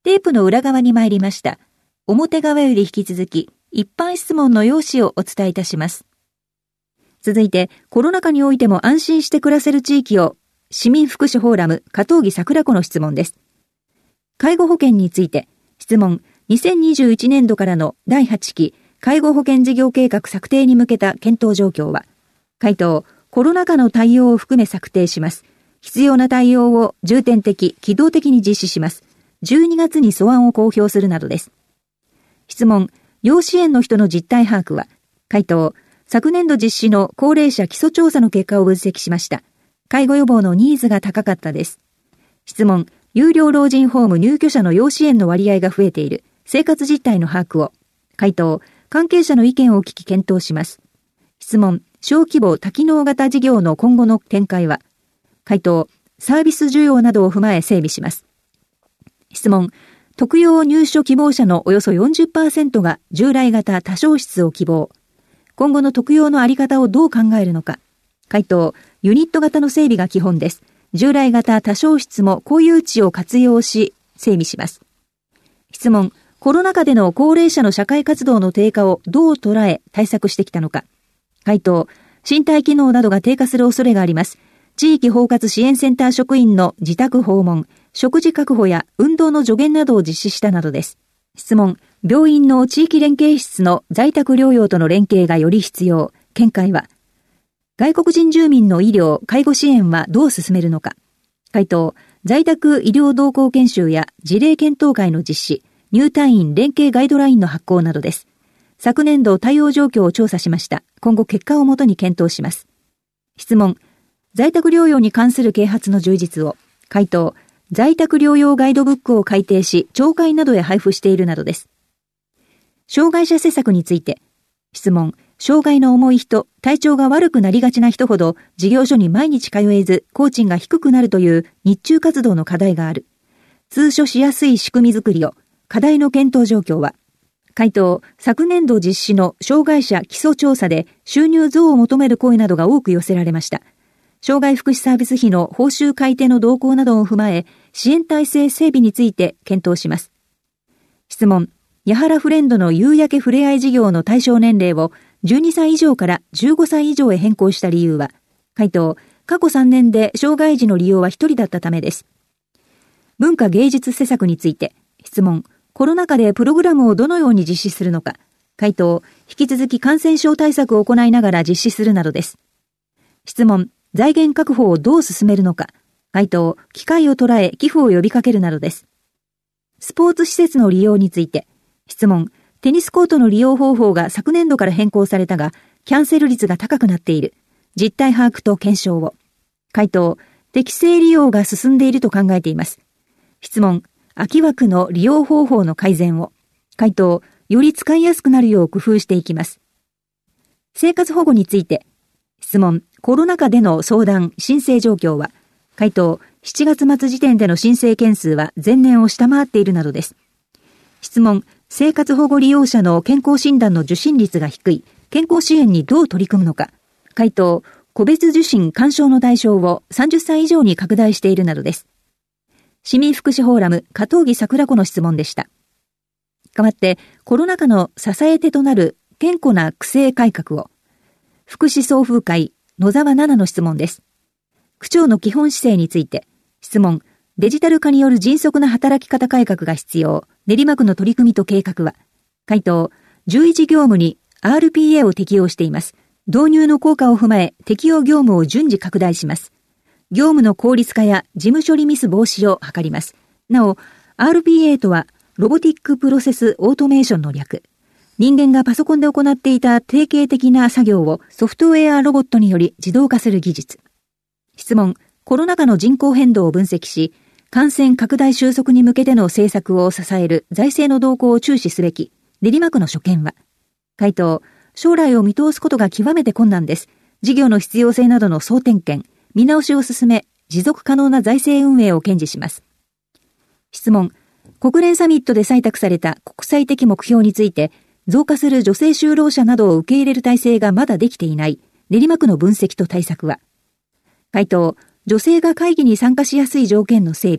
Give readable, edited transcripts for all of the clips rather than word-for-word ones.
テープの裏側に参りました。表側より引き続き、一般質問の用紙をお伝えいたします。続いて、コロナ禍においても安心して暮らせる地域を、市民福祉フォーラム加藤木桜子の質問です。介護保険について、質問、2021年度からの第8期介護保険事業計画策定に向けた検討状況は、回答、コロナ禍の対応を含め策定します。必要な対応を重点的、機動的に実施します。12月に素案を公表するなどです。質問、要支援の人の実態把握は、回答、昨年度実施の高齢者基礎調査の結果を分析しました。介護予防のニーズが高かったです。質問、有料老人ホーム入居者の要支援の割合が増えている。生活実態の把握を。回答、関係者の意見を聞き検討します。質問、小規模多機能型事業の今後の展開は。回答、サービス需要などを踏まえ整備します。質問、特養入所希望者のおよそ 40% が従来型多床室を希望。今後の特養のあり方をどう考えるのか。回答、ユニット型の整備が基本です。従来型多床室も公有地を活用し、整備します。質問、コロナ禍での高齢者の社会活動の低下をどう捉え対策してきたのか。回答、身体機能などが低下する恐れがあります。地域包括支援センター職員の自宅訪問、食事確保や運動の助言などを実施したなどです。質問、病院の地域連携室の在宅療養との連携がより必要。見解は、外国人住民の医療・介護支援はどう進めるのか。回答、在宅医療動向研修や事例検討会の実施、入退院連携ガイドラインの発行などです。昨年度対応状況を調査しました。今後結果をもとに検討します。質問、在宅療養に関する啓発の充実を。回答、在宅療養ガイドブックを改訂し、町会などへ配布しているなどです。障害者施策について。質問、障害の重い人、体調が悪くなりがちな人ほど、事業所に毎日通えず、工賃が低くなるという日中活動の課題がある。通所しやすい仕組みづくりを。課題の検討状況は。回答、昨年度実施の障害者基礎調査で収入増を求める声などが多く寄せられました。障害福祉サービス費の報酬改定の動向などを踏まえ、支援体制整備について検討します。質問、ヤハラフレンドの夕焼けふれあい事業の対象年齢を12歳以上から15歳以上へ変更した理由は。回答、過去3年で障害児の利用は1人だったためです。文化芸術施策について。質問、コロナ禍でプログラムをどのように実施するのか。回答、引き続き感染症対策を行いながら実施するなどです。質問、財源確保をどう進めるのか。回答、機会を捉え寄付を呼びかけるなどです。スポーツ施設の利用について。質問、テニスコートの利用方法が昨年度から変更されたが、キャンセル率が高くなっている。実態把握と検証を。回答、適正利用が進んでいると考えています。質問、空き枠の利用方法の改善を。回答、より使いやすくなるよう工夫していきます。生活保護について。質問、コロナ禍での相談・申請状況は。回答、7月末時点での申請件数は前年を下回っているなどです。質問、生活保護利用者の健康診断の受診率が低い。健康支援にどう取り組むのか。回答、個別受診勧奨の対象を30歳以上に拡大しているなどです。市民福祉フォーラム加藤木桜子の質問でした。代わって、コロナ禍の支え手となる健康な区政改革を。福祉総風会野沢奈々の質問です。区長の基本姿勢について。質問、デジタル化による迅速な働き方改革が必要。練馬区の取り組みと計画は。回答、獣医事業務に RPA を適用しています。導入の効果を踏まえ適用業務を順次拡大します。業務の効率化や事務処理ミス防止を図ります。なお、RPA とはロボティックプロセスオートメーションの略。人間がパソコンで行っていた定型的な作業をソフトウェアロボットにより自動化する技術。質問、コロナ禍の人口変動を分析し、感染拡大収束に向けての政策を支える財政の動向を注視すべき。練馬区の所見は。回答、将来を見通すことが極めて困難です。事業の必要性などの総点検、見直しを進め、持続可能な財政運営を堅持します。質問、国連サミットで採択された国際的目標について、増加する女性就労者などを受け入れる体制がまだできていない。練馬区の分析と対策は。回答、女性が会議に参加しやすい条件の整備、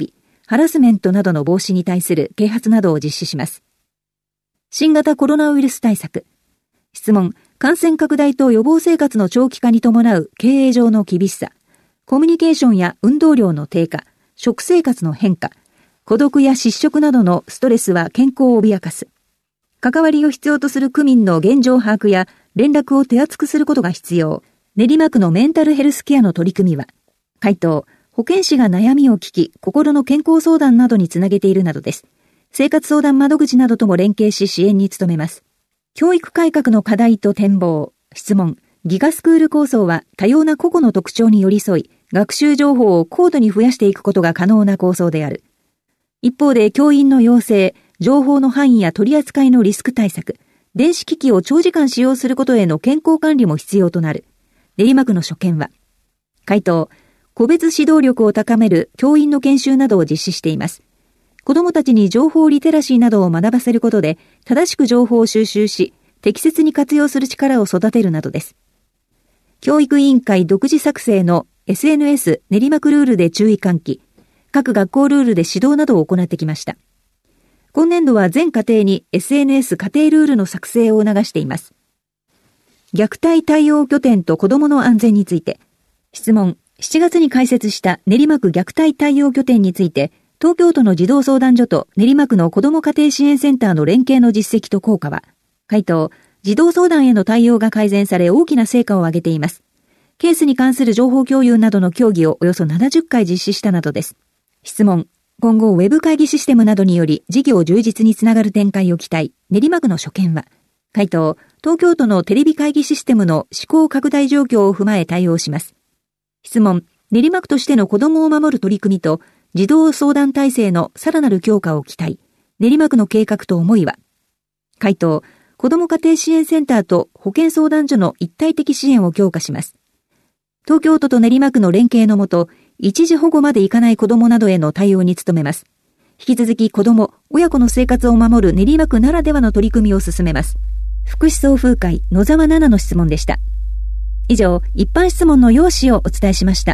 ハラスメントなどの防止に対する啓発などを実施します。新型コロナウイルス対策。質問、感染拡大と予防生活の長期化に伴う経営上の厳しさ、コミュニケーションや運動量の低下、食生活の変化、孤独や失職などのストレスは健康を脅かす。関わりを必要とする区民の現状把握や連絡を手厚くすることが必要。練馬区のメンタルヘルスケアの取り組みは、回答、保健師が悩みを聞き、心の健康相談などにつなげているなどです。生活相談窓口などとも連携し支援に努めます。教育改革の課題と展望。質問、ギガスクール構想は多様な個々の特徴に寄り添い、学習情報を高度に増やしていくことが可能な構想である。一方で教員の養成、情報の範囲や取り扱いのリスク対策、電子機器を長時間使用することへの健康管理も必要となる。練馬区の所見は、回答、個別指導力を高める教員の研修などを実施しています。子どもたちに情報リテラシーなどを学ばせることで、正しく情報を収集し、適切に活用する力を育てるなどです。教育委員会独自作成の SNS 練馬区ルールで注意喚起、各学校ルールで指導などを行ってきました。今年度は全家庭に SNS 家庭ルールの作成を促しています。虐待対応拠点と子どもの安全について。質問、7月に開設した練馬区虐待対応拠点について、東京都の児童相談所と練馬区の子ども家庭支援センターの連携の実績と効果は、回答、児童相談への対応が改善され大きな成果を上げています。ケースに関する情報共有などの協議をおよそ70回実施したなどです。質問、今後ウェブ会議システムなどにより事業充実につながる展開を期待。練馬区の所見は、回答、東京都のテレビ会議システムの試行拡大状況を踏まえ対応します。質問、練馬区としての子どもを守る取り組みと児童相談体制のさらなる強化を期待。練馬区の計画と思いは、回答、子ども家庭支援センターと保健相談所の一体的支援を強化します。東京都と練馬区の連携のもと、一時保護までいかない子どもなどへの対応に努めます。引き続き子ども、親子の生活を守る練馬区ならではの取り組みを進めます。福祉総風会野沢奈々の質問でした。以上、一般質問の要旨をお伝えしました。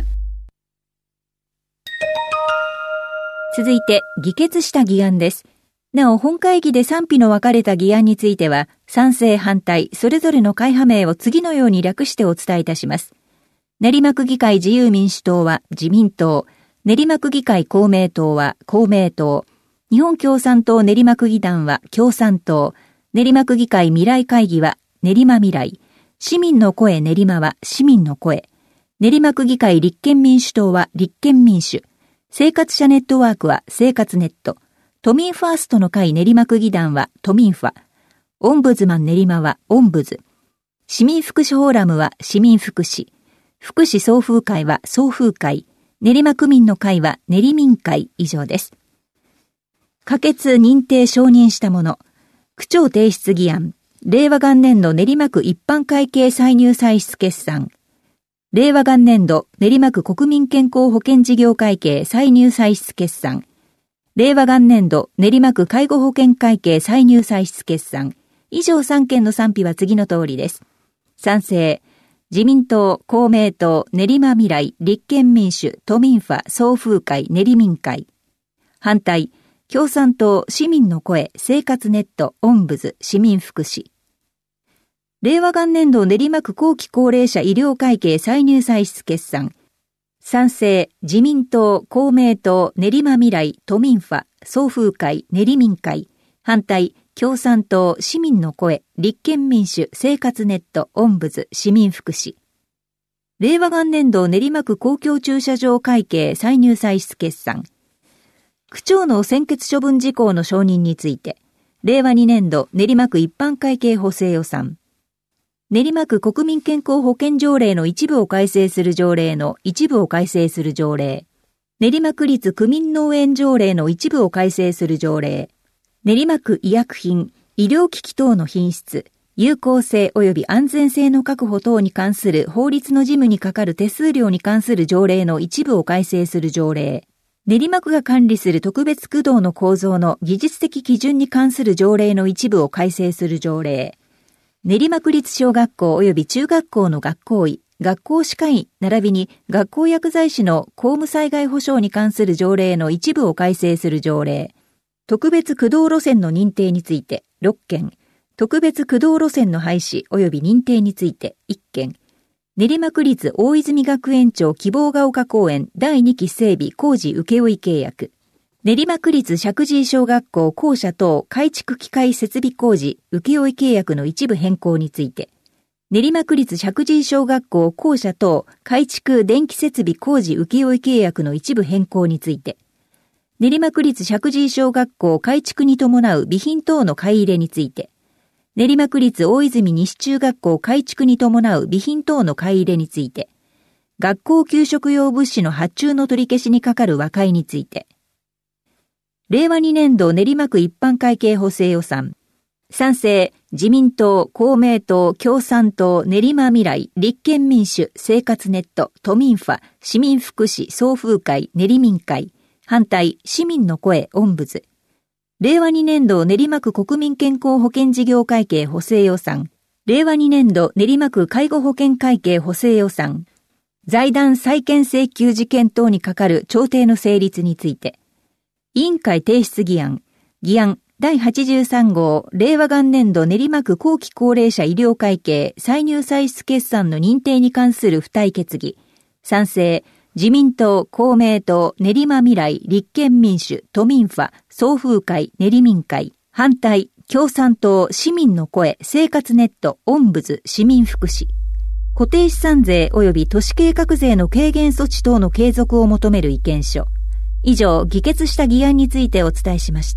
続いて、議決した議案です。なお、本会議で賛否の分かれた議案については、賛成反対、それぞれの会派名を次のように略してお伝えいたします。練馬区議会自由民主党は自民党、練馬区議会公明党は公明党、日本共産党練馬区議団は共産党、練馬区議会未来会議は練馬未来、市民の声練馬は市民の声、練馬区議会立憲民主党は立憲民主、生活者ネットワークは生活ネット、都民ファーストの会練馬区議団は都民ファ、オンブズマン練馬はオンブズ、市民福祉フォーラムは市民福祉、福祉総風会は総風会、練馬区民の会は練り民会以上です。可決認定承認したもの、区長提出議案、令和元年度練馬区一般会計歳入歳出決算、令和元年度練馬区国民健康保険事業会計歳入歳出決算、令和元年度練馬区介護保険会計歳入歳出決算、以上3件の賛否は次の通りです。賛成、自民党、公明党、練馬未来、立憲民主、都民ファ、総風会、練り民会。反対、共産党、市民の声、生活ネット、オンブズ、市民福祉。令和元年度練馬区後期高齢者医療会計歳入歳出決算。賛成、自民党、公明党、練馬未来、都民ファ、総風会、練り民会。反対、共産党、市民の声、立憲民主、生活ネット、オンブズ、市民福祉。令和元年度練馬区公共駐車場会計歳入歳出決算。区長の専決処分事項の承認について、令和2年度練馬区一般会計補正予算。練馬区国民健康保険条例の一部を改正する条例の一部を改正する条例。練馬区立区民農園条例の一部を改正する条例。練馬区医薬品、医療機器等の品質、有効性及び安全性の確保等に関する法律の事務にかかる手数料に関する条例の一部を改正する条例。練馬区が管理する特別区道の構造の技術的基準に関する条例の一部を改正する条例。練馬区立小学校及び中学校の学校医、 学校歯科医並びに学校薬剤師の公務災害保障に関する条例の一部を改正する条例、特別駆動路線の認定について6件、特別駆動路線の廃止及び認定について1件、練馬区立大泉学園町希望ヶ丘公園第2期整備工事請負契約、練馬区立石神井小学校校舎等改築機械設備工事請負契約の一部変更について、練馬区立石神井小学校校舎等改築電気設備工事請負契約の一部変更について、練馬区立石神井小学校改築に伴う備品等の買い入れについて、練馬区立大泉西中学校改築に伴う備品等の買い入れについて、学校給食用物資の発注の取り消しにかかる和解について、令和2年度練馬区一般会計補正予算、賛成、自民党、公明党、共産党、練馬未来、立憲民主、生活ネット、都民ファ、市民福祉、総風会、練民会、反対、市民の声、オンブズ。令和2年度練馬区国民健康保険事業会計補正予算、令和2年度練馬区介護保険会計補正予算、財団再建請求事件等にかかる調停の成立について、委員会提出議案第83号令和元年度練馬区後期高齢者医療会計歳入歳出決算の認定に関する付帯決議、賛成、自民党、公明党、練馬未来、立憲民主、都民ファ、総風会、練民会、反対、共産党、市民の声、生活ネット、オンブズ、市民福祉、固定資産税及び都市計画税の軽減措置等の継続を求める意見書。以上、議決した議案についてお伝えしました。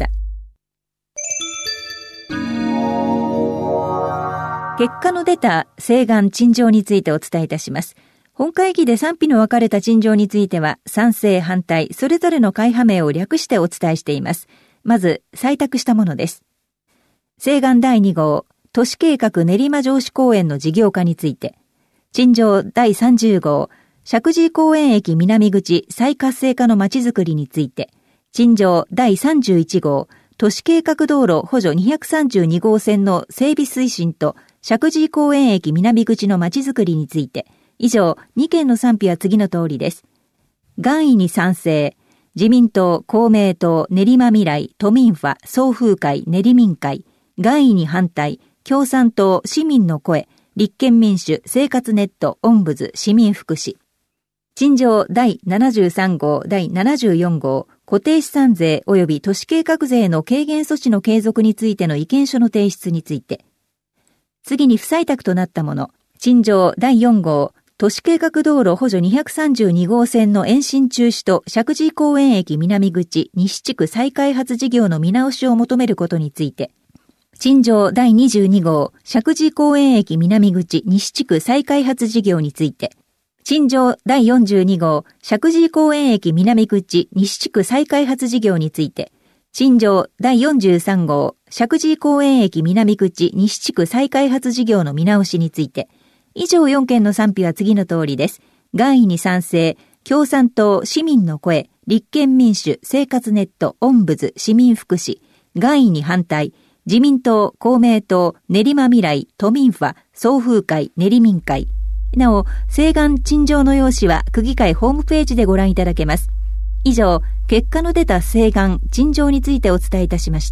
結果の出た請願陳情についてお伝えいたします。本会議で賛否の分かれた陳情については、賛成、反対、それぞれの会派名を略してお伝えしています。まず、採択したものです。請願第2号、都市計画練馬城址公園の事業化について、陳情第30号、石神井公園駅南口再活性化のまちづくりについて、陳情第31号、都市計画道路補助232号線の整備推進と石神井公園駅南口のまちづくりについて、以上、2件の賛否は次の通りです。願意に賛成、自民党、公明党、練馬未来、都民ファ、総風会、練民会、願意に反対、共産党、市民の声、立憲民主、生活ネット、オンブズ、市民福祉。陳情第73号、第74号、固定資産税及び都市計画税の軽減措置の継続についての意見書の提出について。次に不採択となったもの、陳情第4号、都市計画道路補助232号線の延伸中止と石神井公園駅南口西地区再開発事業の見直しを求めることについて、陳情第22号、石神井公園駅南口西地区再開発事業について、陳情第42号、石神井公園駅南口西地区再開発事業について、陳情第43号、石神井公園駅南口西地区再開発事業の見直しについて、以上4件の賛否は次の通りです。願意に賛成、共産党、市民の声、立憲民主、生活ネット、オンブズ、市民福祉、願意に反対、自民党、公明党、練馬未来、都民ファ、総風会、練民会。なお、請願陳情の用紙は区議会ホームページでご覧いただけます。以上、結果の出た請願陳情についてお伝えいたしました。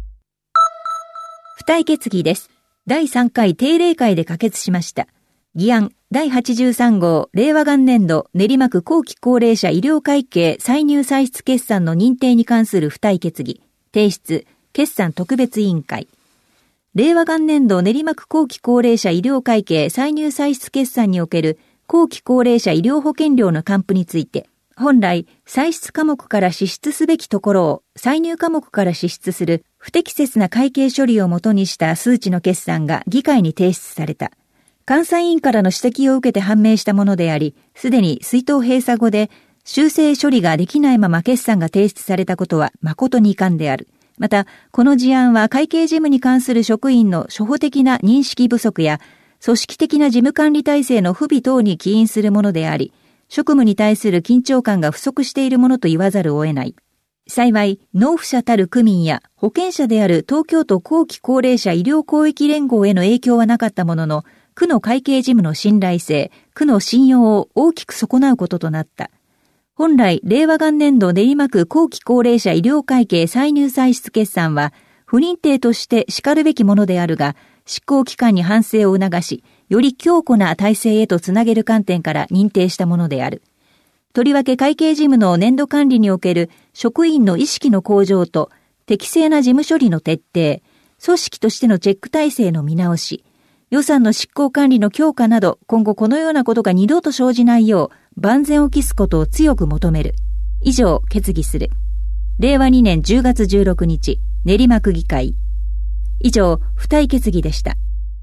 付帯決議です。第3回定例会で可決しました。議案第83号令和元年度練馬区後期高齢者医療会計歳入歳出決算の認定に関する付帯決議、提出、決算特別委員会。令和元年度練馬区後期高齢者医療会計歳入歳出決算における後期高齢者医療保険料の還付について、本来歳出科目から支出すべきところを歳入科目から支出する不適切な会計処理をもとにした数値の決算が議会に提出された。監査委員からの指摘を受けて判明したものであり、すでに出納閉鎖後で修正処理ができないまま決算が提出されたことは誠に遺憾である。また、この事案は会計事務に関する職員の初歩的な認識不足や、組織的な事務管理体制の不備等に起因するものであり、職務に対する緊張感が不足しているものと言わざるを得ない。幸い、納付者たる区民や保険者である東京都後期高齢者医療公益連合への影響はなかったものの、 区の会計事務の信頼性、区の信用を大きく損なうこととなった。本来、令和元年度練馬区後期高齢者医療会計歳入歳出決算は、不認定として叱るべきものであるが、執行機関に反省を促し、より強固な体制へとつなげる観点から認定したものである。とりわけ会計事務の年度管理における職員の意識の向上と適正な事務処理の徹底、組織としてのチェック体制の見直し、予算の執行管理の強化など、今後このようなことが二度と生じないよう万全を期すことを強く求める。以上、決議する。令和2年10月16日、練馬区議会。以上、付帯決議でした。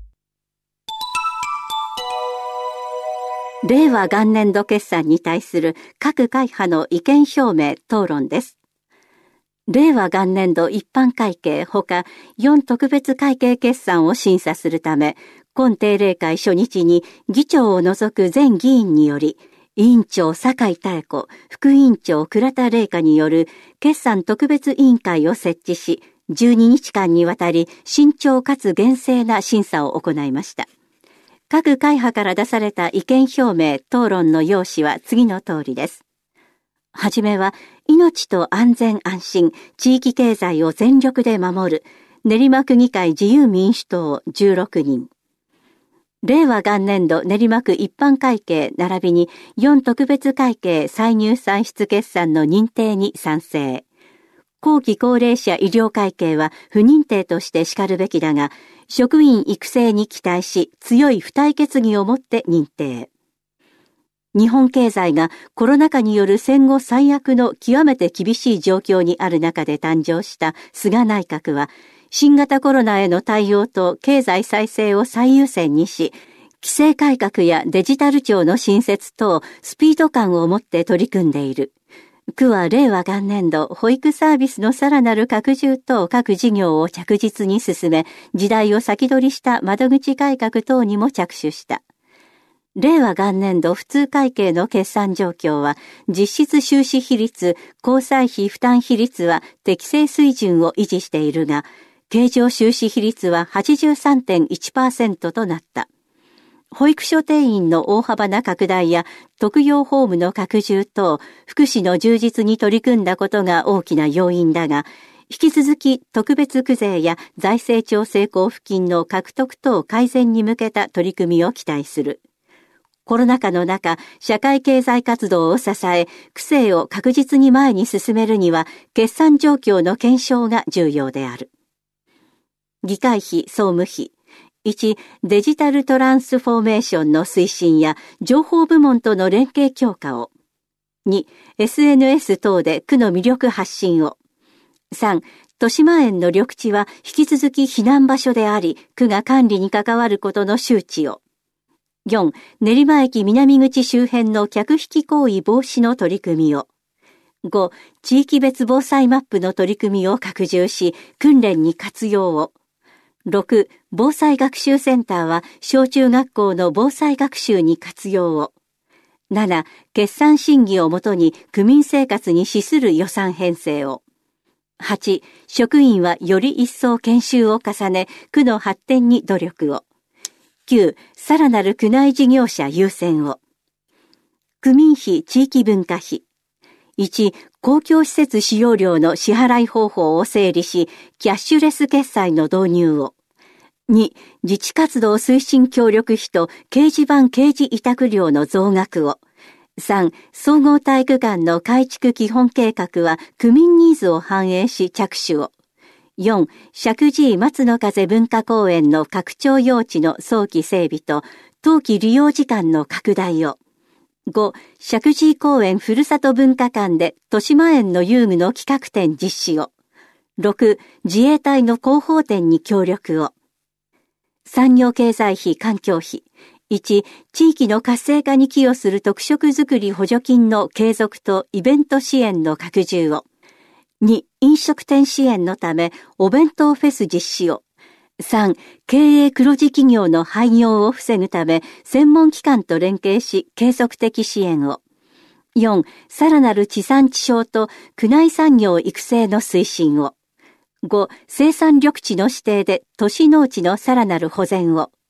令和元年度決算に対する各会派の意見表明討論です。令和元年度一般会計ほか4特別会計決算を審査するため、今定例会初日に議長を除く全議員により、委員長酒井妙子、副委員長倉田玲香による決算特別委員会を設置し、12日間にわたり慎重かつ厳正な審査を行いました。各会派から出された意見表明、討論の要旨は次の通りです。はじめは、命と安全安心、地域経済を全力で守る、練馬区議会自由民主党16人。令和元年度練馬区一般会計並びに4特別会計歳入歳出決算の認定に賛成。後期高齢者医療会計は不認定として叱るべきだが、職員育成に期待し強い付帯決議をもって認定。日本経済がコロナ禍による戦後最悪の極めて厳しい状況にある中で誕生した菅内閣は、新型コロナへの対応と経済再生を最優先にし、規制改革やデジタル庁の新設等スピード感を持って取り組んでいる。区は令和元年度保育サービスのさらなる拡充等各事業を着実に進め、時代を先取りした窓口改革等にも着手した。令和元年度普通会計の決算状況は、実質収支比率、交際費負担比率は適正水準を維持しているが、経常収支比率は 83.1% となった。保育所定員の大幅な拡大や特養ホームの拡充等、福祉の充実に取り組んだことが大きな要因だが、引き続き特別区税や財政調整交付金の獲得等改善に向けた取り組みを期待する。コロナ禍の中、社会経済活動を支え、区政を確実に前に進めるには、決算状況の検証が重要である。議会費、総務費。1、デジタルトランスフォーメーションの推進や情報部門との連携強化を。2、SNS 等で区の魅力発信を。3、豊島園の緑地は引き続き避難場所であり、区が管理に関わることの周知を。4、練馬駅南口周辺の客引き行為防止の取り組みを。5、地域別防災マップの取り組みを拡充し、訓練に活用を。6、防災学習センターは小中学校の防災学習に活用を。7、決算審議をもとに区民生活に資する予算編成を。8、職員はより一層研修を重ね、区の発展に努力を。9、さらなる区内事業者優先を。区民費地域文化費。1、公共施設使用料の支払い方法を整理し、キャッシュレス決済の導入を。2、自治活動推進協力費と掲示板掲示委託料の増額を。3、総合体育館の改築基本計画は区民ニーズを反映し着手を。4、石神井松の風文化公園の拡張用地の早期整備と冬季利用時間の拡大を。5、石神井公園ふるさと文化館で豊島園の遊具の企画展実施を。6、自衛隊の広報展に協力を。産業経済費環境費。1、地域の活性化に寄与する特色づくり補助金の継続とイベント支援の拡充を。2、飲食店支援のためお弁当フェス実施を。3、経営黒字企業の廃業を防ぐため専門機関と連携し継続的支援を。4、さらなる地産地消と区内産業育成の推進を。5、生産緑地の指定で都市農地のさらなる保全を。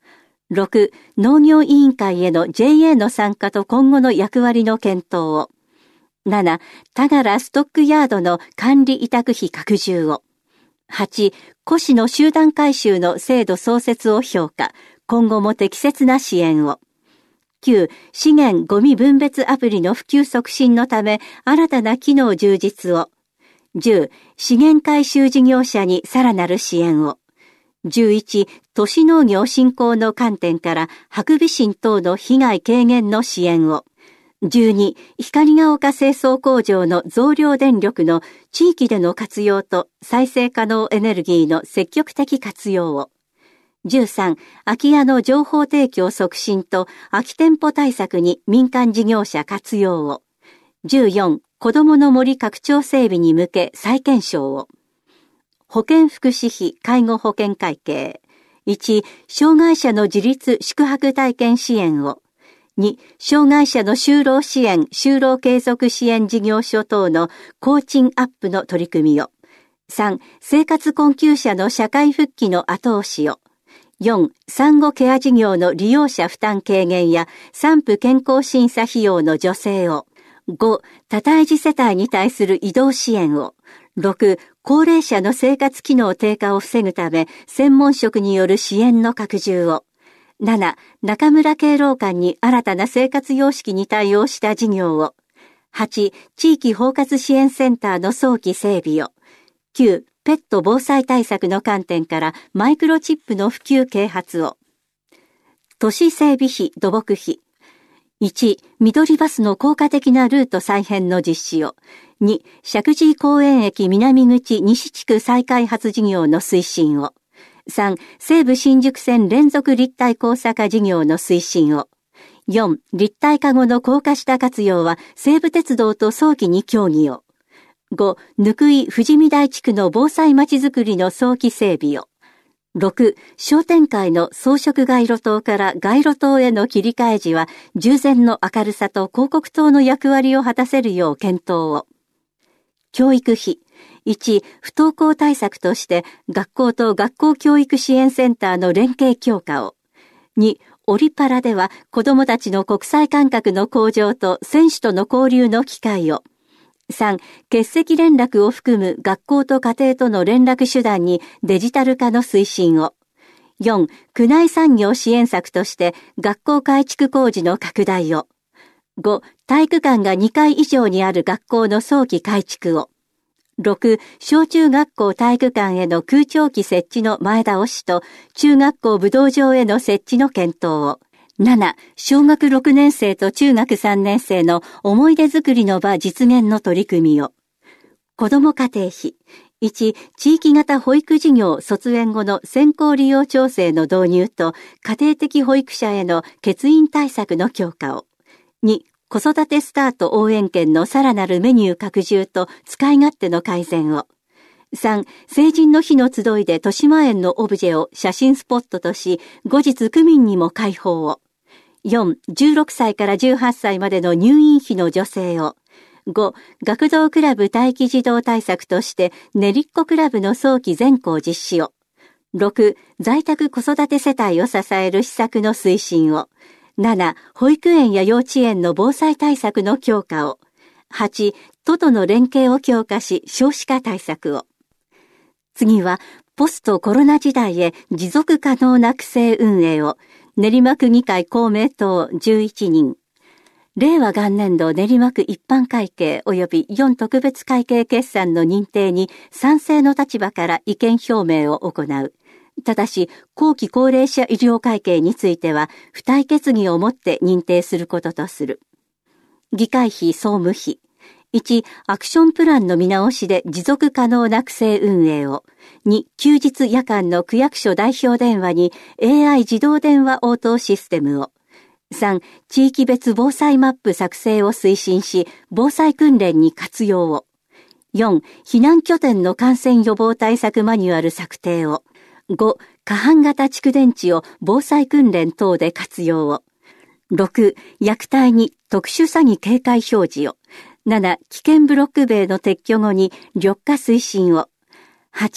6、農業委員会への JA の参加と今後の役割の検討を。7、田柄ストックヤードの管理委託費拡充を。8、古紙の集団回収の制度創設を評価、今後も適切な支援を。9、資源ゴミ分別アプリの普及促進のため新たな機能充実を。10、資源回収事業者にさらなる支援を。11、都市農業振興の観点からハクビシン等の被害軽減の支援を。12、光が丘清掃工場の増量電力の地域での活用と再生可能エネルギーの積極的活用を。13、空き家の情報提供促進と空き店舗対策に民間事業者活用を。14、子どもの森拡張整備に向け再検証を。保健福祉費介護保険会計。1、障害者の自立宿泊体験支援を。2、障害者の就労支援、就労継続支援事業所等の工賃アップの取り組みを。3、生活困窮者の社会復帰の後押しを。4、産後ケア事業の利用者負担軽減や産婦健康審査費用の助成を。5、多胎児世帯に対する移動支援を。6、高齢者の生活機能低下を防ぐため専門職による支援の拡充を。7、中村敬老館に新たな生活様式に対応した事業を。8、地域包括支援センターの早期整備を。9、ペット防災対策の観点からマイクロチップの普及啓発を。都市整備費土木費。1、緑バスの効果的なルート再編の実施を。2、石神井公園駅南口西地区再開発事業の推進を。3、西武新宿線連続立体交差化事業の推進を。4、立体化後の高架下活用は西武鉄道と早期に協議を。5、貫井富士見台地区の防災まちづくりの早期整備を。6、商店会の装飾街路灯から街路灯への切り替え時は従前の明るさと広告灯の役割を果たせるよう検討を。教育費。1、不登校対策として学校と学校教育支援センターの連携強化を。2、オリパラでは子どもたちの国際感覚の向上と選手との交流の機会を。3、欠席連絡を含む学校と家庭との連絡手段にデジタル化の推進を。4、区内産業支援策として学校改築工事の拡大を。5、体育館が2階以上にある学校の早期改築を。6、小中学校体育館への空調機設置の前倒しと中学校武道場への設置の検討を。7、小学6年生と中学3年生の思い出作りの場実現の取り組みを。子ども家庭費。1、地域型保育事業卒園後の先行利用調整の導入と家庭的保育者への欠員対策の強化を。2、子育てスタート応援券のさらなるメニュー拡充と使い勝手の改善を。3、成人の日の集いで豊島園のオブジェを写真スポットとし、後日区民にも開放を。4、16歳から18歳までの入院費の助成を。5、学童クラブ待機児童対策としてねりっこクラブの早期全校実施を。6、在宅子育て世帯を支える施策の推進を。7、保育園や幼稚園の防災対策の強化を。8、都との連携を強化し少子化対策を。次は、ポストコロナ時代へ持続可能な区政運営を。練馬区議会公明党11人。令和元年度練馬区一般会計及び4特別会計決算の認定に賛成の立場から意見表明を行う。ただし、後期高齢者医療会計については、付帯決議をもって認定することとする。議会費総務費。1、アクションプランの見直しで持続可能な区政運営を。2、休日夜間の区役所代表電話に AI 自動電話応答システムを。3、地域別防災マップ作成を推進し、防災訓練に活用を。4、避難拠点の感染予防対策マニュアル策定を。5、過半型蓄電池を防災訓練等で活用を。6、虐待に特殊詐欺警戒表示を。7、危険ブロック塀の撤去後に緑化推進を。8、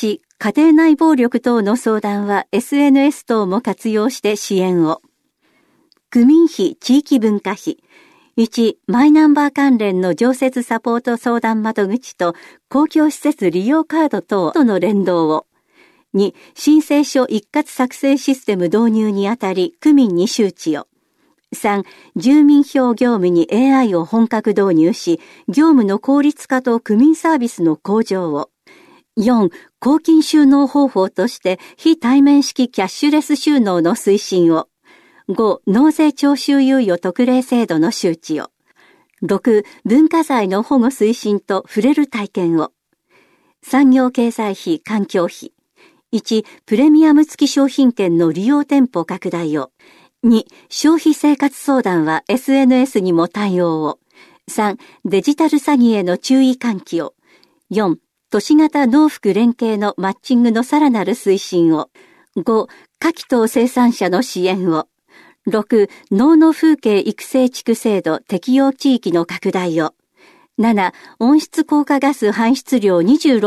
家庭内暴力等の相談は SNS 等も活用して支援を。区民費地域文化費。1、マイナンバー関連の常設サポート相談窓口と公共施設利用カード等との連動を。2、申請書一括作成システム導入にあたり区民に周知を。3、住民票業務に AI を本格導入し、業務の効率化と区民サービスの向上を。4、公金収納方法として非対面式キャッシュレス収納の推進を。5、納税徴収猶予特例制度の周知を。6、文化財の保護推進と触れる体験を。産業経済費環境費。1、プレミアム付き商品券の利用店舗拡大を。2、消費生活相談は SNS にも対応を。3、デジタル詐欺への注意喚起を。4、都市型農福連携のマッチングのさらなる推進を。5、夏季等生産者の支援を。6、農の風景育成地区制度適用地域の拡大を。7、温室効果ガス排出量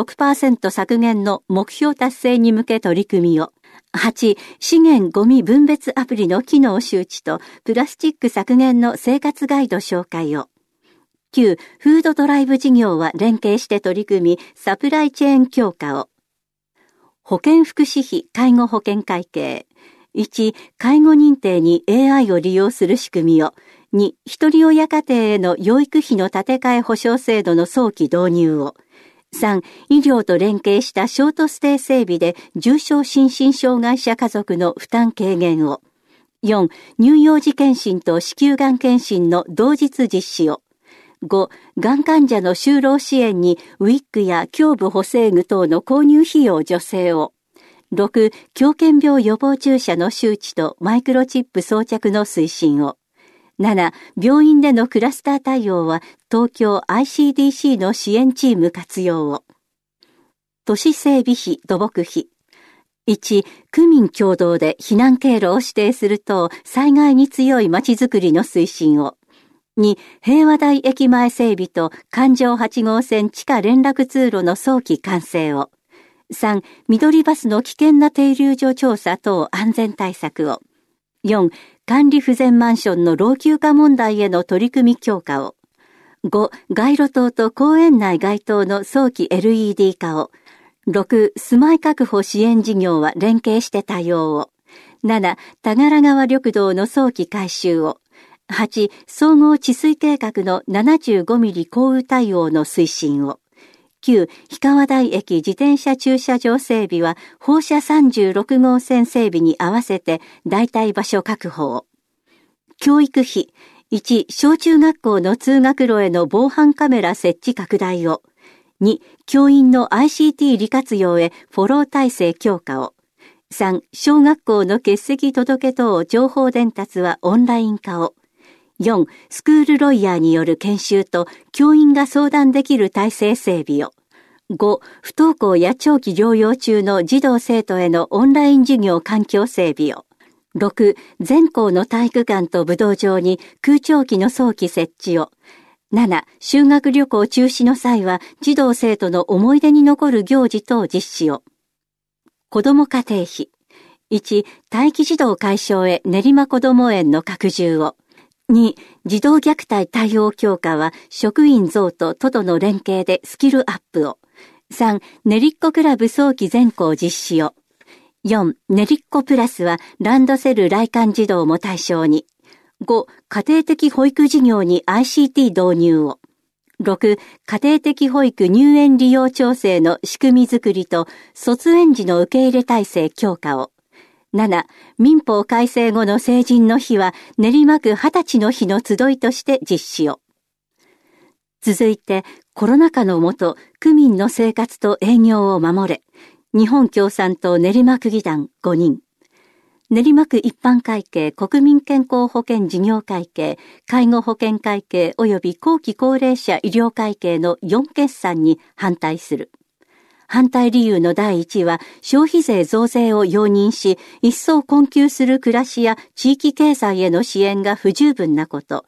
26% 削減の目標達成に向け取り組みを。8、資源ゴミ分別アプリの機能周知とプラスチック削減の生活ガイド紹介を。9、フードドライブ事業は連携して取り組み、サプライチェーン強化を。保健福祉費介護保険会計。1、介護認定に AI を利用する仕組みを。2、一人親家庭への養育費の建て替え保障制度の早期導入を。3、医療と連携したショートステイ整備で重症心身障害者家族の負担軽減を。4、乳幼児検診と子宮がん検診の同日実施を。5、がん患者の就労支援にウィッグや胸部補正具等の購入費用助成を。6、狂犬病予防注射の周知とマイクロチップ装着の推進を。7、病院でのクラスター対応は東京 ICDC の支援チーム活用を。都市整備費土木費。1、区民共同で避難経路を指定すると災害に強い街づくりの推進を。2、平和台駅前整備と環状8号線地下連絡通路の早期完成を。3、緑バスの危険な停留所調査等安全対策を。4、管理不全マンションの老朽化問題への取り組み強化を。5、街路灯と公園内街灯の早期 LED 化を。6、住まい確保支援事業は連携して対応を。7、田柄川緑道の早期改修を。8、総合治水計画の75ミリ降雨対応の推進を。9、氷川台駅自転車駐車場整備は放射36号線整備に合わせて代替場所確保を。教育費。1、小中学校の通学路への防犯カメラ設置拡大を。2、教員の ICT 利活用へフォロー体制強化を。3、小学校の欠席届等情報伝達はオンライン化を。4、スクールロイヤーによる研修と教員が相談できる体制整備を。5、不登校や長期療養中の児童生徒へのオンライン授業環境整備を。6、全校の体育館と武道場に空調機の早期設置を。7、修学旅行中止の際は児童生徒の思い出に残る行事等実施を。子ども家庭費。1、待機児童解消へ練馬こども園の拡充を。2、児童虐待対応強化は職員増と都との連携でスキルアップを。3、ねりっこクラブ早期全校実施を。4、ねりっこプラスはランドセル来館児童も対象に。5、家庭的保育事業に ICT 導入を。6、家庭的保育入園利用調整の仕組みづくりと卒園時の受け入れ体制強化を。7、民法改正後の成人の日は練馬区20歳の日の集いとして実施を。続いて、コロナ禍の下、区民の生活と営業を守れ。日本共産党練馬区議団5人。練馬区一般会計国民健康保険事業会計、介護保険会計及び後期高齢者医療会計の4決算に反対する。反対理由の第一は、消費税増税を容認し、一層困窮する暮らしや地域経済への支援が不十分なこと。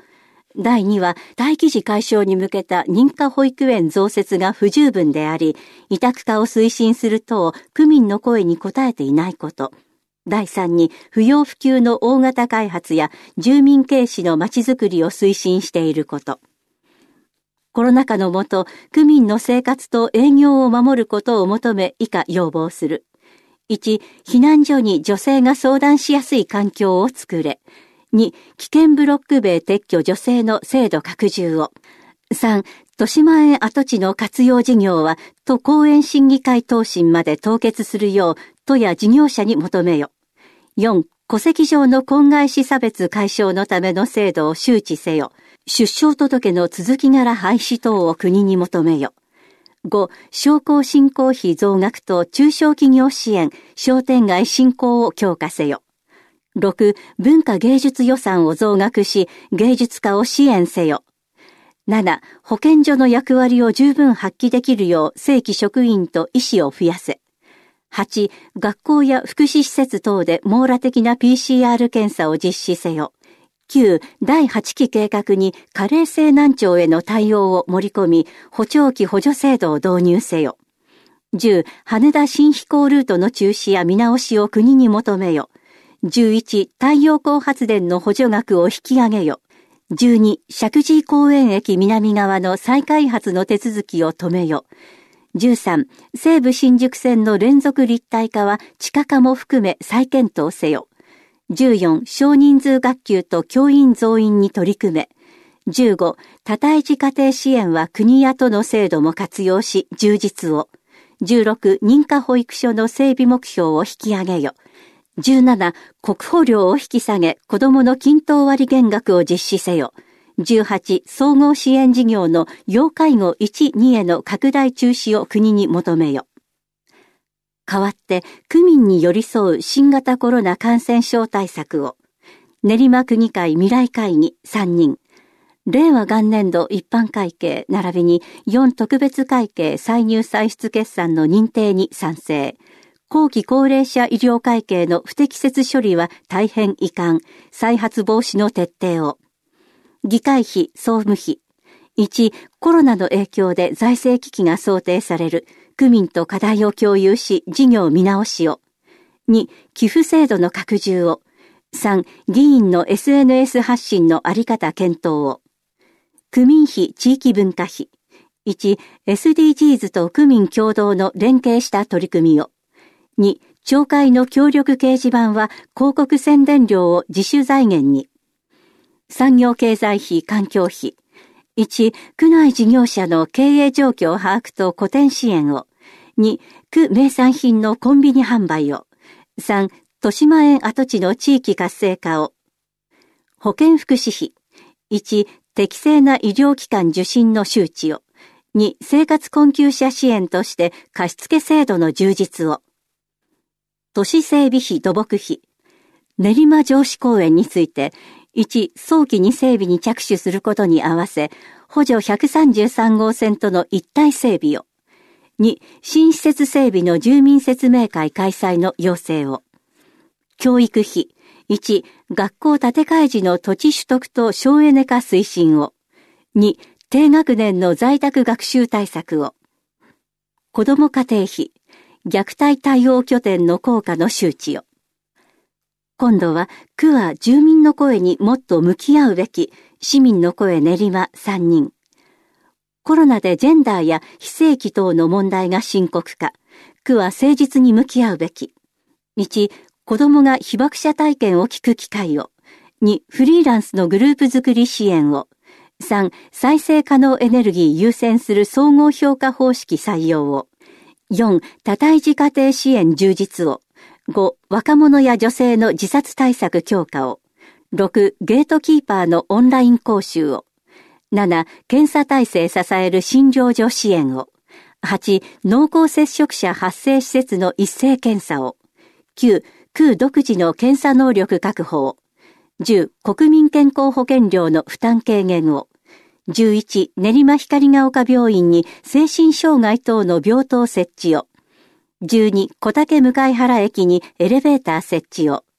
第2は、待機児解消に向けた認可保育園増設が不十分であり、委託化を推進する等、区民の声に応えていないこと。第3に、不要不急の大型開発や住民軽視のまちづくりを推進していること。コロナ禍の下、区民の生活と営業を守ることを求め、以下要望する。1、避難所に女性が相談しやすい環境を作れ。2、危険ブロック塀撤去女性の制度拡充を。3、豊島園跡地の活用事業は、都公園審議会答申まで凍結するよう、都や事業者に求めよ。4、戸籍上の婚外子差別解消のための制度を周知せよ。出生届の続き柄廃止等を国に求めよ。5、商工振興費増額と中小企業支援、商店街振興を強化せよ。6、文化芸術予算を増額し、芸術家を支援せよ。7、保健所の役割を十分発揮できるよう正規職員と医師を増やせ。8、学校や福祉施設等で網羅的な PCR 検査を実施せよ。9、第8期計画に加齢性難聴への対応を盛り込み、補聴器補助制度を導入せよ。10、羽田新飛行ルートの中止や見直しを国に求めよ。11、太陽光発電の補助額を引き上げよ。12、石神井公園駅南側の再開発の手続きを止めよ。13、西武新宿線の連続立体化は地下化も含め再検討せよ。14、少人数学級と教員増員に取り組め。15、多胎児家庭支援は国や都の制度も活用し充実を。16、認可保育所の整備目標を引き上げよ。17、国保料を引き下げ子どもの均等割減額を実施せよ。18、総合支援事業の要介護1、2への拡大中止を国に求めよ。代わって、区民に寄り添う新型コロナ感染症対策を、練馬区議会未来会議3人、令和元年度一般会計並びに4特別会計歳入歳出決算の認定に賛成。後期高齢者医療会計の不適切処理は大変遺憾、再発防止の徹底を。議会費、総務費。1、コロナの影響で財政危機が想定される。区民と課題を共有し、事業見直しを。2、寄付制度の拡充を。3、議員の SNS 発信のあり方検討を。区民費地域文化費。1、SDGs と区民共同の連携した取り組みを。2、町会の協力掲示板は広告宣伝料を自主財源に。産業経済費環境費。1、区内事業者の経営状況把握と補填支援を。2、区名産品のコンビニ販売を。3、豊島園跡地の地域活性化を。保健福祉費。1、適正な医療機関受診の周知を。2、生活困窮者支援として貸付制度の充実を。都市整備費土木費。練馬城址公園について、1、早期に整備に着手することに合わせ、補助133号線との一体整備を。2、新施設整備の住民説明会開催の要請を。教育費。1、学校建て替え時の土地取得と省エネ化推進を。2、低学年の在宅学習対策を。子ども家庭費。虐待対応拠点の効果の周知を。今度は区は住民の声にもっと向き合うべき市民の声練馬3人。コロナでジェンダーや非正規等の問題が深刻化。区は誠実に向き合うべき。1、子どもが被爆者体験を聞く機会を。2、フリーランスのグループ作り支援を。3、再生可能エネルギー優先する総合評価方式採用を。4、多胎児家庭支援充実を。5、若者や女性の自殺対策強化を。6、ゲートキーパーのオンライン講習を。7、検査体制支える診療所支援を。8、濃厚接触者発生施設の一斉検査を。9、区独自の検査能力確保を。10、国民健康保険料の負担軽減を。11、練馬光が丘病院に精神障害等の病棟設置を。12、小竹向原駅にエレベーター設置を。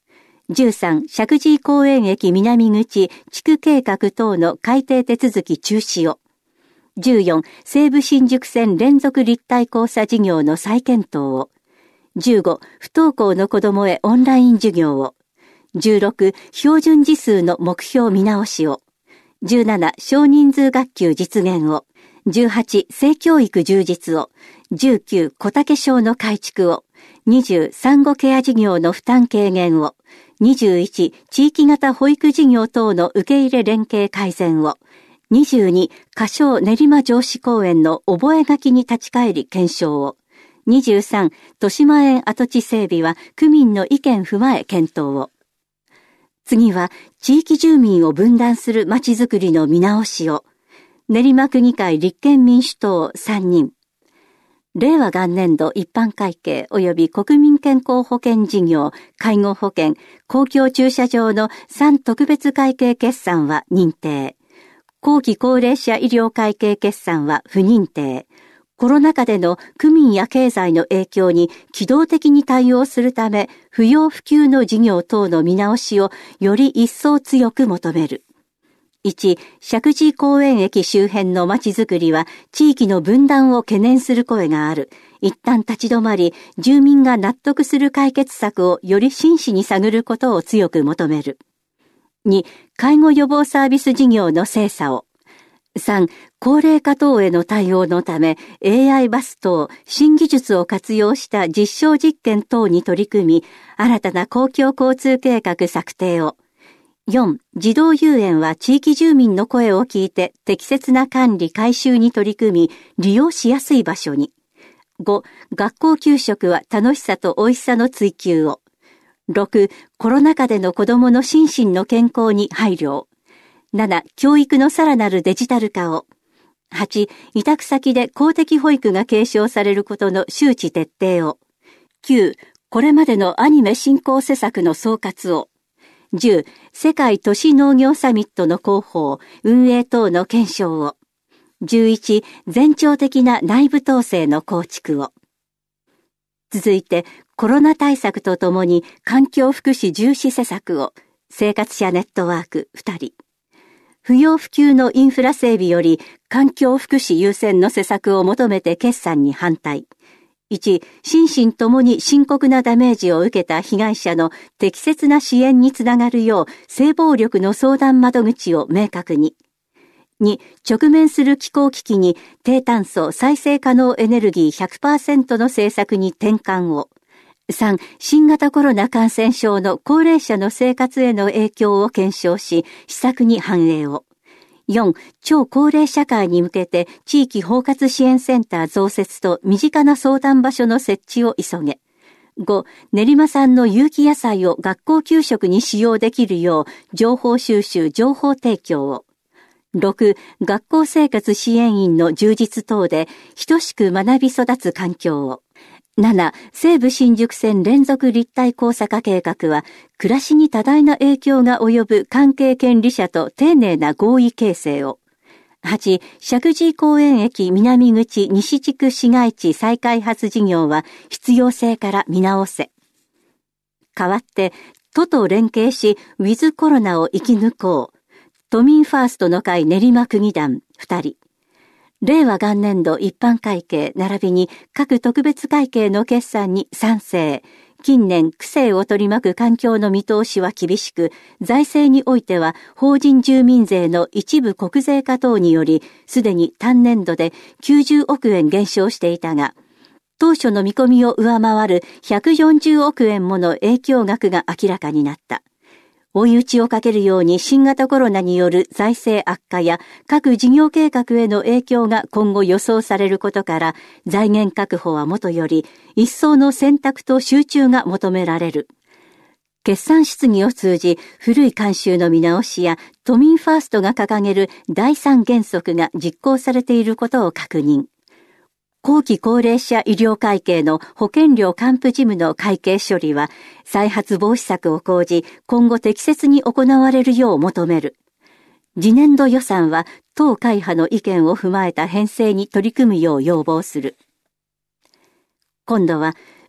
13、石神井公園駅南口地区計画等の改定手続き中止を。14、西武新宿線連続立体交差事業の再検討を。15、不登校の子どもへオンライン授業を。16、標準時数の目標見直しを。17、少人数学級実現を。18、性教育充実を。19、小竹省の改築を。20、産後ケア事業の負担軽減を。21、地域型保育事業等の受け入れ連携改善を。22、仮称練馬城址公園の覚書に立ち返り検証を。23、豊島園跡地整備は区民の意見踏まえ検討を。次は、地域住民を分断するまちづくりの見直しを。練馬区議会立憲民主党3人。令和元年度一般会計及び国民健康保険事業、介護保険、公共駐車場の3特別会計決算は認定。後期高齢者医療会計決算は不認定。コロナ禍での区民や経済の影響に機動的に対応するため、不要不急の事業等の見直しをより一層強く求める。1、石神井公園駅周辺の街づくりは地域の分断を懸念する声がある。一旦立ち止まり、住民が納得する解決策をより真摯に探ることを強く求める。2、介護予防サービス事業の精査を。3、高齢化等への対応のため AI バス等新技術を活用した実証実験等に取り組み、新たな公共交通計画策定を。4、児童遊園は地域住民の声を聞いて適切な管理改修に取り組み、利用しやすい場所に。5、学校給食は楽しさと美味しさの追求を。6、コロナ禍での子どもの心身の健康に配慮を。7、教育のさらなるデジタル化を。8、委託先で公的保育が継承されることの周知徹底を。9、これまでのアニメ振興施策の総括を。10、世界都市農業サミットの広報、運営等の検証を。11、全庁的な内部統制の構築を。続いて、コロナ対策とともに環境福祉重視施策を。生活者ネットワーク2人。不要不急のインフラ整備より環境福祉優先の施策を求めて決算に反対。1、心身ともに深刻なダメージを受けた被害者の適切な支援につながるよう性暴力の相談窓口を明確に。2、直面する気候危機に低炭素再生可能エネルギー 100% の政策に転換を。3、新型コロナ感染症の高齢者の生活への影響を検証し、施策に反映を。4、超高齢社会に向けて地域包括支援センター増設と身近な相談場所の設置を急げ。5、練馬産の有機野菜を学校給食に使用できるよう情報収集・情報提供を。6、学校生活支援員の充実等で等しく学び育つ環境を。7、西武新宿線連続立体交差化計画は、暮らしに多大な影響が及ぶ関係権利者と丁寧な合意形成を。8、石神井公園駅南口西地区市街地再開発事業は必要性から見直せ。代わって、都と連携し、ウィズコロナを生き抜こう。都民ファーストの会練馬区議団2人。令和元年度一般会計並びに各特別会計の決算に賛成。近年区政を取り巻く環境の見通しは厳しく、財政においては法人住民税の一部国税化等により、すでに単年度で90億円減少していたが、当初の見込みを上回る140億円もの影響額が明らかになった。追い打ちをかけるように新型コロナによる財政悪化や各事業計画への影響が今後予想されることから、財源確保はもとより一層の選択と集中が求められる。決算質疑を通じ、古い慣習の見直しや都民ファーストが掲げる第三原則が実行されていることを確認。後期高齢者医療会計の保険料還付事務の会計処理は再発防止策を講じ、今後適切に行われるよう求める。次年度予算は当会派の意見を踏まえた編成に取り組むよう要望する。今度は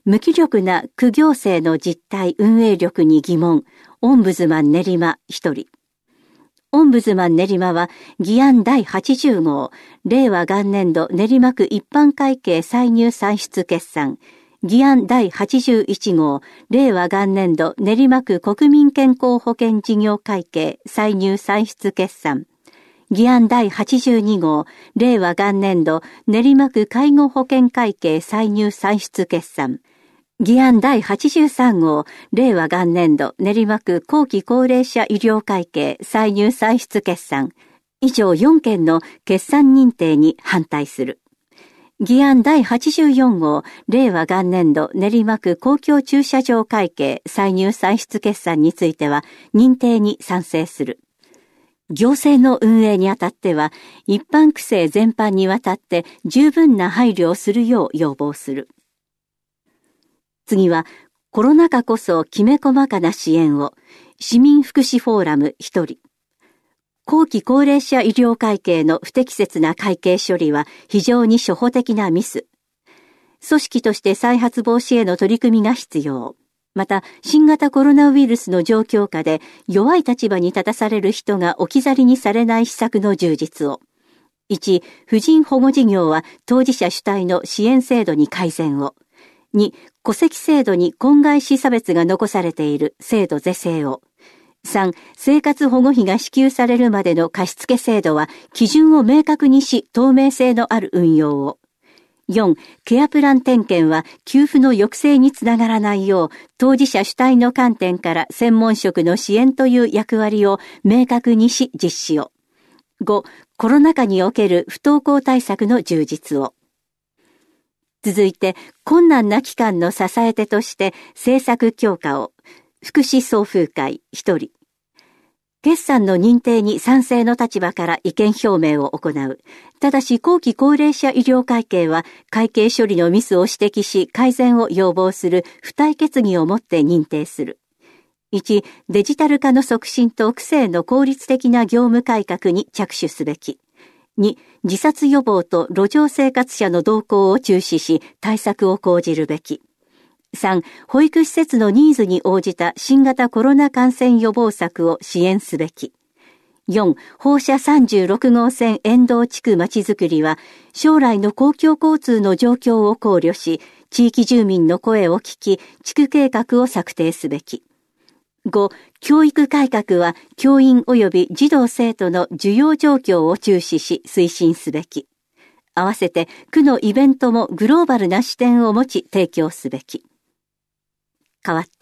無気力な区行政の実態運営力に疑問、オンブズマン練馬1人。オンブズマン練馬は議案第80号、令和元年度練馬区一般会計歳入算出決算、議案第81号、令和元年度練馬区国民健康保険事業会計歳入算出決算、議案第82号、令和元年度練馬区介護保険会計歳入算出決算、議案第83号、令和元年度練馬区後期高齢者医療会計歳入算出決算、以上4件の決算認定に反対する。議案第84号、令和元年度練馬区公共駐車場会計歳入算出決算については認定に賛成する。行政の運営にあたっては、一般区政全般にわたって十分な配慮をするよう要望する。次は、コロナ禍こそきめ細かな支援を、市民福祉フォーラム1人。後期高齢者医療会計の不適切な会計処理は非常に初歩的なミス。組織として再発防止への取り組みが必要。また、新型コロナウイルスの状況下で弱い立場に立たされる人が置き去りにされない施策の充実を。1、婦人保護事業は当事者主体の支援制度に改善を。2、戸籍制度に婚外子差別が残されている制度是正を。3、生活保護費が支給されるまでの貸付制度は基準を明確にし透明性のある運用を。4、ケアプラン点検は給付の抑制につながらないよう当事者主体の観点から専門職の支援という役割を明確にし実施を。5、コロナ禍における不登校対策の充実を。続いて、困難な期間の支え手として政策強化を、福祉総風会1人。決算の認定に賛成の立場から意見表明を行う。ただし、後期高齢者医療会計は会計処理のミスを指摘し改善を要望する付帯決議をもって認定する。1、デジタル化の促進と区政の効率的な業務改革に着手すべき。2、自殺予防と路上生活者の動向を注視し対策を講じるべき。3、保育施設のニーズに応じた新型コロナ感染予防策を支援すべき。4、放射36号線沿道地区まちづくりは将来の公共交通の状況を考慮し、地域住民の声を聞き、地区計画を策定すべき。5、教育改革は教員及び児童生徒の需要状況を注視し推進すべき。合わせて区のイベントもグローバルな視点を持ち提供すべき。代わって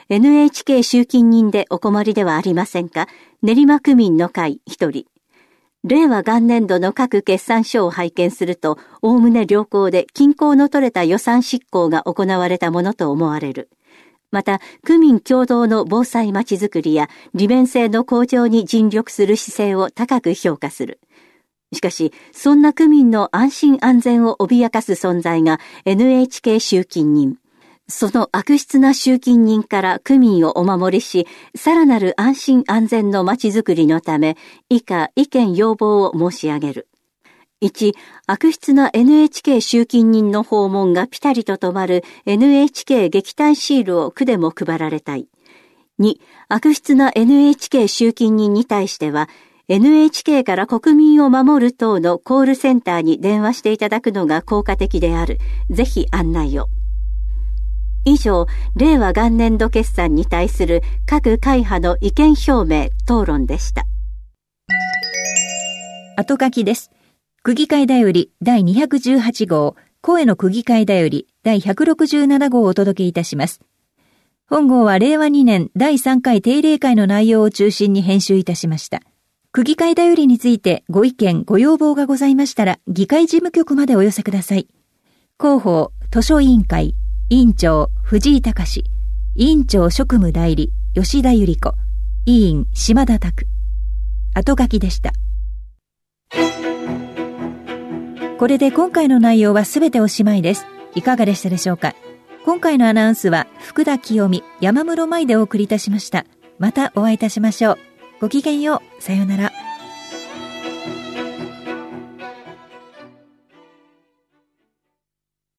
NHK 集金人でお困りではありませんか。練馬区民の会1人。令和元年度の各決算書を拝見すると、おおむね良好で均衡の取れた予算執行が行われたものと思われる。また、区民共同の防災まちづくりや利便性の向上に尽力する姿勢を高く評価する。しかし、そんな区民の安心安全を脅かす存在が NHK 集金人。その悪質な集金人から区民をお守りし、さらなる安心安全のまちづくりのため、以下意見要望を申し上げる。1、悪質な NHK 集金人の訪問がピタリと止まる NHK 撃退シールを区でも配られたい。2、悪質な NHK 集金人に対しては、NHK から国民を守る等のコールセンターに電話していただくのが効果的である。ぜひ案内を。以上、令和元年度決算に対する各会派の意見表明、討論でした。 後書きです。区議会だより第218号、声の区議会だより第167号をお届けいたします。本号は令和2年第3回定例会の内容を中心に編集いたしました。区議会だよりについてご意見、ご要望がございましたら、議会事務局までお寄せください。広報、図書委員会、委員長、藤井隆、委員長職務代理、吉田百合子、委員、島田拓。後書きでした。これで今回の内容はすべておしまいです。いかがでしたでしょうか。今回のアナウンスは福田清美、山室舞でお送りいたしました。またお会いいたしましょう。ごきげんよう。さようなら。